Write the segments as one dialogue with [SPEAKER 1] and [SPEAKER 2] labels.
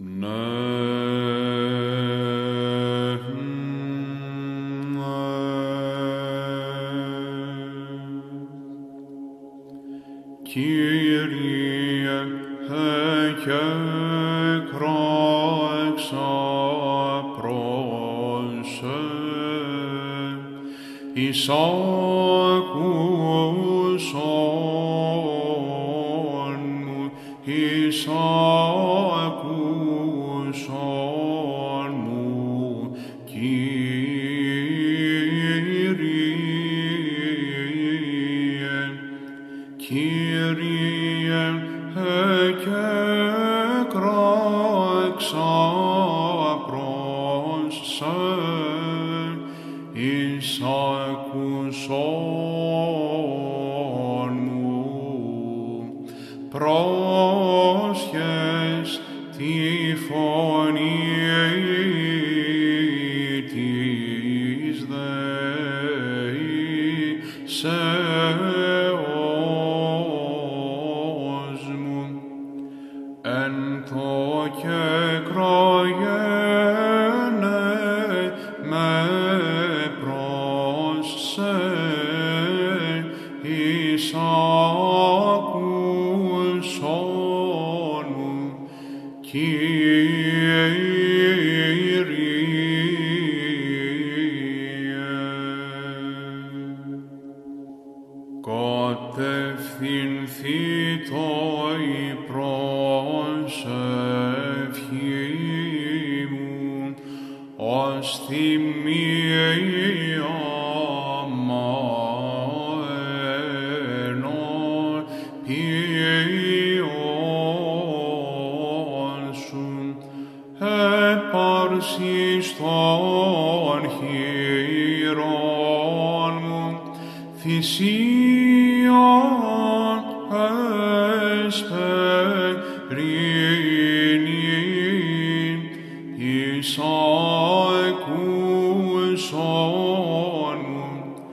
[SPEAKER 1] Kyrie, εκέκραξα πρόσε, εισάκουσον μου, εισάκουσον μου, Κύριε, εκέκραξα προς σε, εισάκουσον μου, πρόσχες τη φωνή της δεήσεως μου, εν το κεκραγένε με προς σε, εισάκουσον μου, κατευθυνθήτω η προσευχή μου, ως θυμία ποιόν σου, έπαρσις των χειρών μου, θυσίαν εσπερίνην, εισάκουσον μου,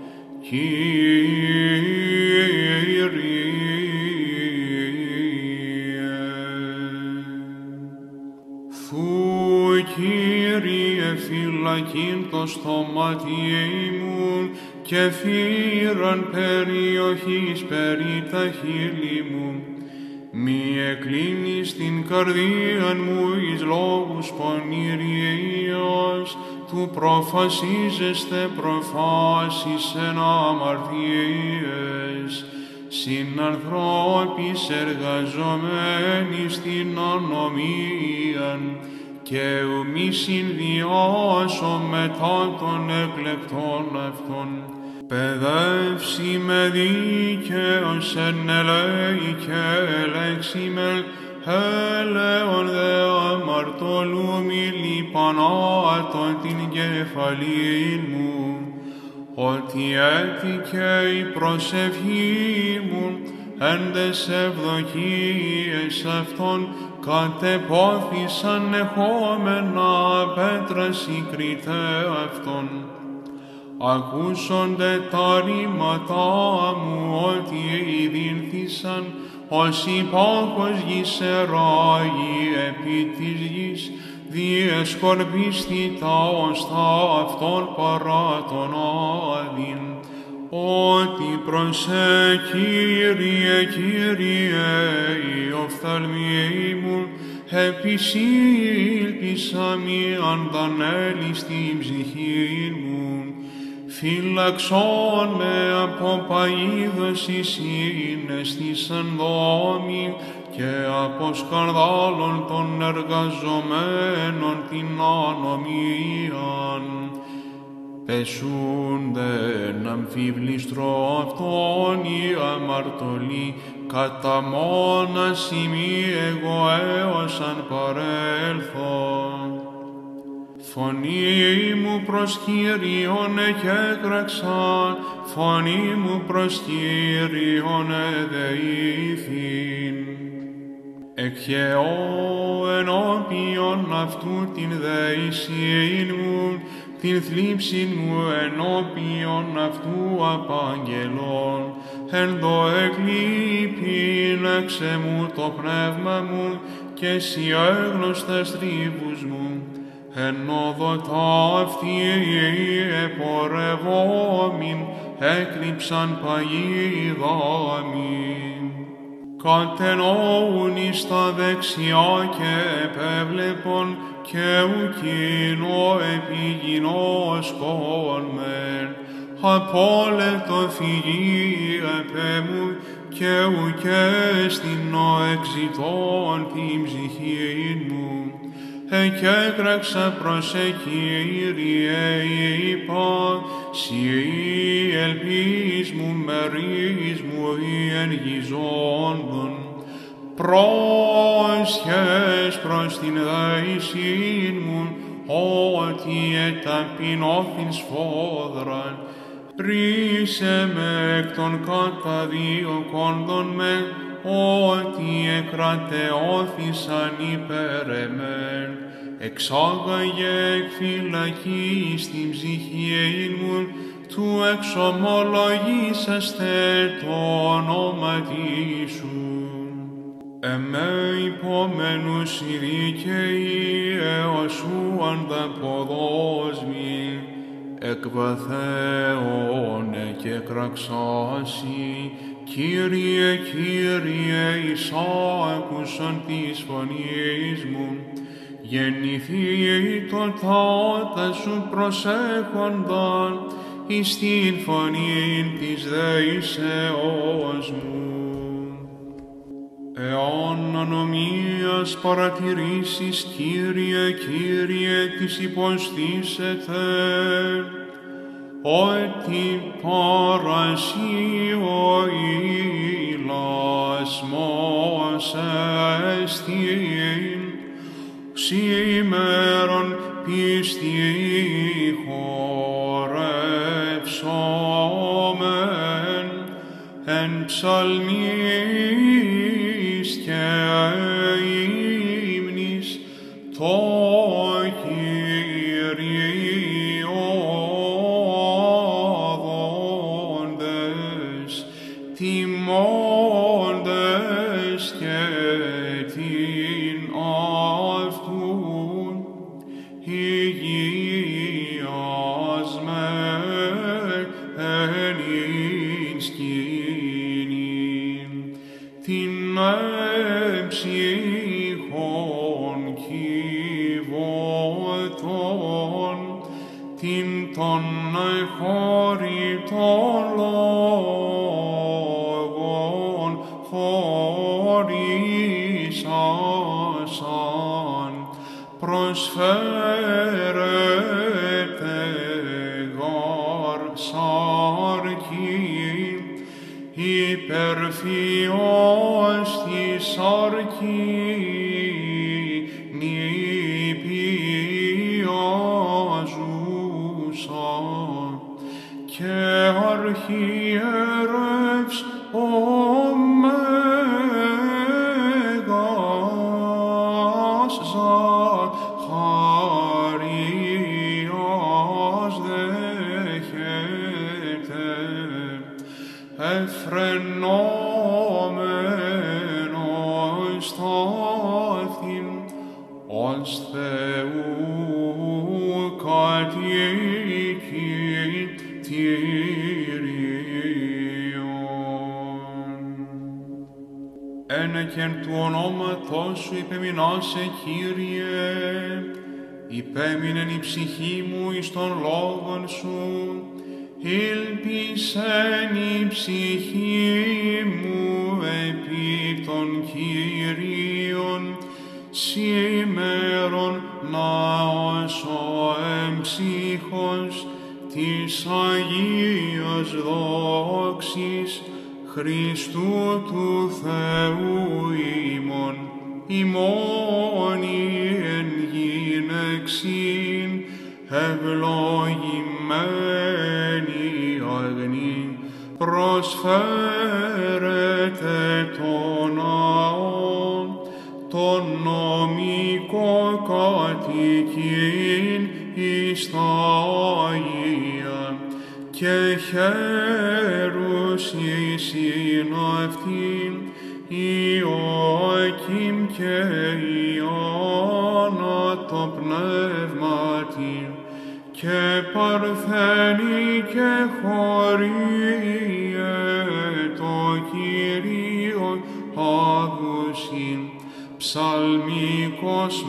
[SPEAKER 1] Κύριε, φυλακήν το στόματι μου και φύραν περιοχής περί τα χείλη μου. Μη εκλίνεις την καρδίαν μου εις λόγους πονηρίας, του προφασίζεστε προφάσεις εν αμαρτίες, συνανθρώπης εργαζομένοι στην ανομίαν, και ουμή συνδυάσω μετά των εκλεκτών αυτών. Παιδεύσει με δίκαιος εν ελέη και ελέξη με έλεον δε αμαρτωλού μη λιπανάτων την κεφαλήν μου, ότι έτυχε η προσευχή μου εν τες ευδοκίες αυτών, κατεπόθησαν εχόμενα πέτρας η κριτέ αυτών. Ακούσονται τα ρήματά μου ότι ειδήνθησαν, ως υπάκος γης εράγει επί της γης, διεσκορπίστη τα οστά αυτών παρά τον άδειν. Ότι προσέ Κύριε, Κύριε, η οφθαλμή μου, επισήλπισα μη αντανέλη στην ψυχή μου. Φύλαξον με από παΐδος εις συναισθήσαν δόμη και από σκανδάλων των εργαζομένων την ανομίαν. Πεσούντεν αμφιβλίστρο αυτόν οι αμαρτωλοί, κατά μόνας ημί εγώ έως αν παρέλθω. Φωνή μου προς Κύριον εκέκραξα, φωνή μου προς Κύριον εδεήθην. Εκχεώ ενώπιον αυτού την δεησίν μου, την θλίψην μου ενώπιον αυτού απαγγελών. Εν το εκλείπειν έξε μου το πνεύμα μου και εσύ έγνωστες τρίβους μου, εν όδο ταύτη επορευόμην, έκλειψαν παγίδαμην. Κατενόουν εις τα δεξιά και επέβλεπον, και ουκίνο επιγινώσκον μεν. Απόλετο φυγή επέ μου, και ουκέστηνο εξητών την ψυχήν μου. Εκέκραξα προς Κύριε, είπα, σοι ελπίς μου, μερίς μου, ή εν γηζόντων. Πρόσχες προς την δέησήν μου, ότι εταπεινώθην σφόδραν. Ρίσε με εκ των καταδίωκόντων με, ότι εκρατεώθησαν υπέρ εμέν. Εξάγαγε εκ φυλακής την ψυχήν μου, του εξομολογήσαστε το όνοματί σου. Εμέ υπόμενους οι δίκαιοι, έως σου ανταποδόσμοι, εκβαθέωνε και κραξάσι, Κύριε, Κύριε, εις άκουσον της φωνής μου, γεννηθεί το τάτα σου προσέχονταν, εις την φωνήν της δεήσεώς μου. Εάν ανομίας παρατηρήσεις, Κύριε, Κύριε, τις υποστήσετε, ότι παρασύ ο ηλασμός εστίν, σήμερον πίστη χορεύσομεν, εν ψαλμής και ύμνης το Κύριο αδόντες, τιμώντες και την αυτούν υγιασμένην σκηνήν, την ψυχών κυβωτών, την των εχωριτών λόγων χωρίς άσαν, προσφέρεται γαρ σάρκη, υπερφυός τη σάρκη, νηπιάζουσα, και αρχιερεύς ο Μέγας Ζαχαρίας δέχεται, εφρενόμενος στάθην, ως Θεού κατοικητήριον. Ένεκεν του ονόματός σου υπεμεινάσε, Κύριε, υπέμεινεν η ψυχή μου εις των λόγων σου, ήλπισεν η ψυχή μου επί των Κυρίων, σήμερον ναός ο εμψύχος της Αγίας δόξης Χριστού του Θεού ημών, ημώνη εν γυναίξην, ευλογημένη αγνή, προσφέρετε το ναό, τον νομικό κατοικήν εις τα Αγία, και χαίρους εις ειν αυτήν, Ιωακήμ και το πνεύματι, και παρθένη και χωρίε το Κύριον άδουσιν, ψαλμικός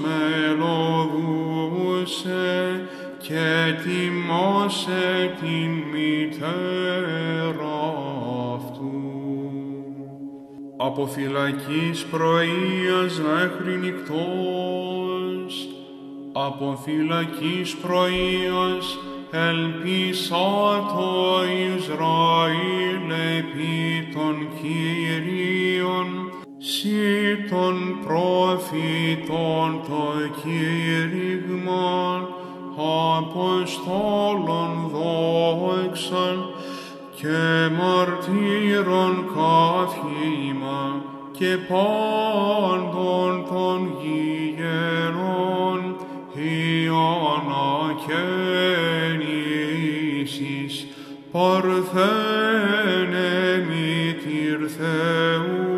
[SPEAKER 1] μελωδούσε και τιμώσε την μητέρα αυτού. Από φυλακής πρωίας μέχρι νυκτός, από φυλακής πρωίας ελπίσα το Ισραήλ επί των Κυρίων, σύ των προφητών το κήρυγμα, Αποστόλων δόξαν και μαρτύρων καθήμα και πάντων των γηγερών ανακαίνησης, παρθένε μητήρ Θεού,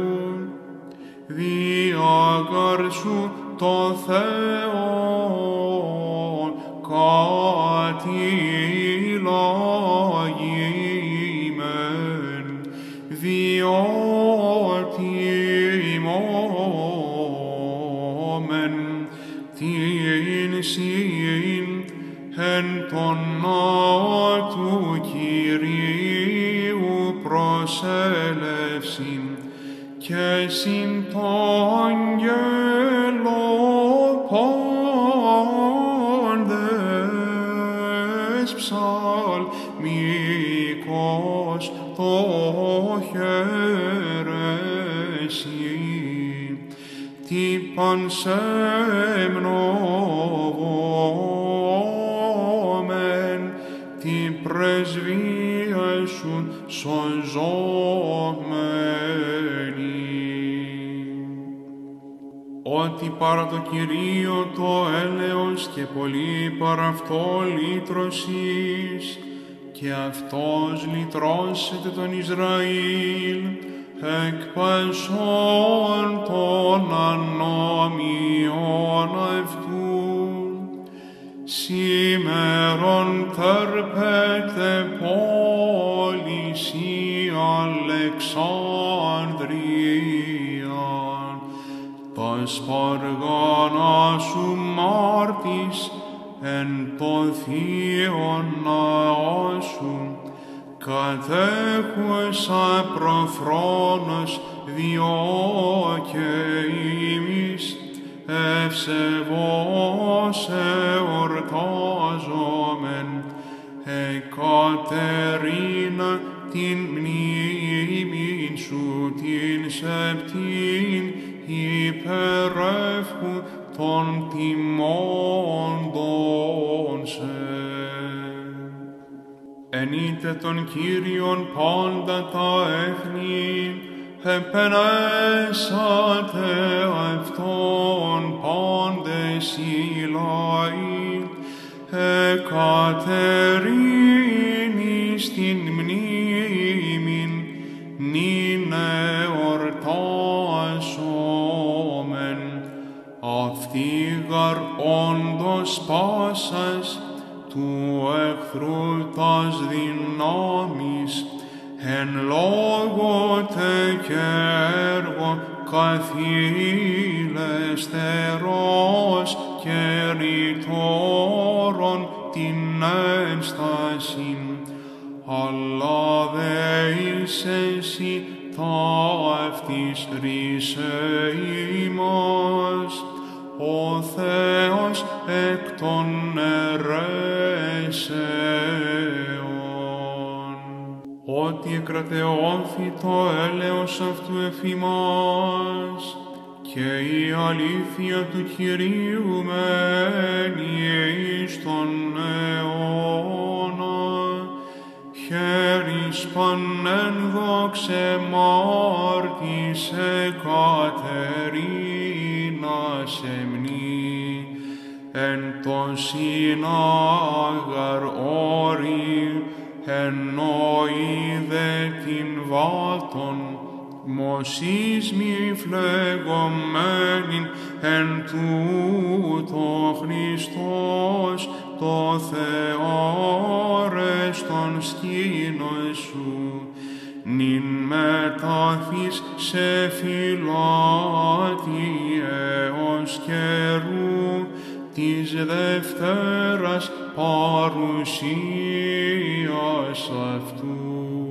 [SPEAKER 1] διάγαρ σου το Θεό κατηλαγημέν, διότι ημόμεν την συν εν τον ναό του Κυρίου προσέλευσιν, και συν το αγγέλο πάντες ψαλμικός το χαιρέσει, τι πανσεμνοβόμεν, την πρεσβεία σου σωζόμενη. Ότι παρά το Κυρίο το έλεος και πολύ παρά αυτό λύτρωσης, και αυτός λυτρώσεται τον Ισραήλ, εκ πασών των ανομιών αυτού. Σήμερον τερπέτε πόλης η Αλεξανδρία, τας παργάνα σου μάρτης εν το θείον ναό σου, κατέχουσα προφρόνος διό και ημείς, ευσεβώς εορτάζομεν, Εκατερίνα την μνήμην σου την σεπτήν, υπερεύχου των τιμώντων σε. Ενείτε τον Κύριον πάντα τα έθνη, επενέσατε αυτόν πάντες οι λαοί, εκατερίνης την μνήμην, νυν εορτάσομεν. Αυτή γαρ όντως πάσας του εχθρού τας δυνάμεις, εν λόγω τε και έργο καθήλεστερος και ρητόρων την ένστασιν, αλλά δε είσαι εσύ ταύτης ρίσε ημάς, ο Θεός εκ των αιρέσεων. Ότι εκρατεώθη το έλεος αυτού εφ' ημάς, και η αλήθεια του Κυρίου μένει εις τον αιώνα. Χέρις πανεν δόξε μάρτης Εκατερίνας εμνή, εν το συνάγαρ όρη, εννοείδε την βάτων, μοσείς μη φλεγωμένην εν τούτο Χριστός το Θεόρεστον σκήνος σου, νυν μετάφης σε φυλάτη έως καιρού της Δευτέρας παρουσίας αυτού.